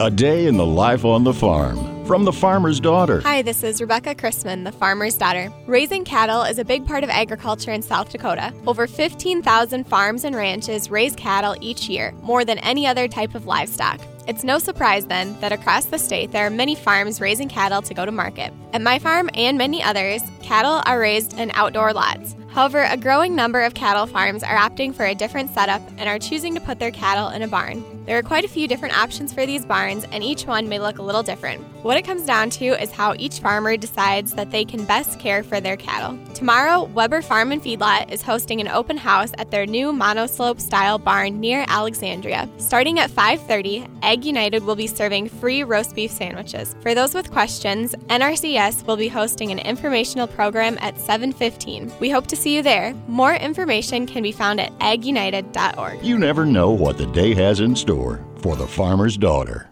A day in the life on the farm. From the Farmer's Daughter. Hi, this is Rebecca Chrisman, the farmer's daughter. Raising cattle is a big part of agriculture in South Dakota. Over 15,000 farms and ranches raise cattle each year, more than any other type of livestock. It's no surprise, then, that across the state there are many farms raising cattle to go to market. At my farm and many others, cattle are raised in outdoor lots. However, a growing number of cattle farms are opting for a different setup and are choosing to put their cattle in a barn. There are quite a few different options for these barns, and each one may look a little different. What it comes down to is how each farmer decides that they can best care for their cattle. Tomorrow, Weber Farm and Feedlot is hosting an open house at their new monoslope-style barn near Alexandria. Starting at 5:30, Ag United will be serving free roast beef sandwiches. For those with questions, NRCS will be hosting an informational program at 7:15. We hope to see you there. More information can be found at agunited.org. You never know what the day has in store for the Farmer's Daughter.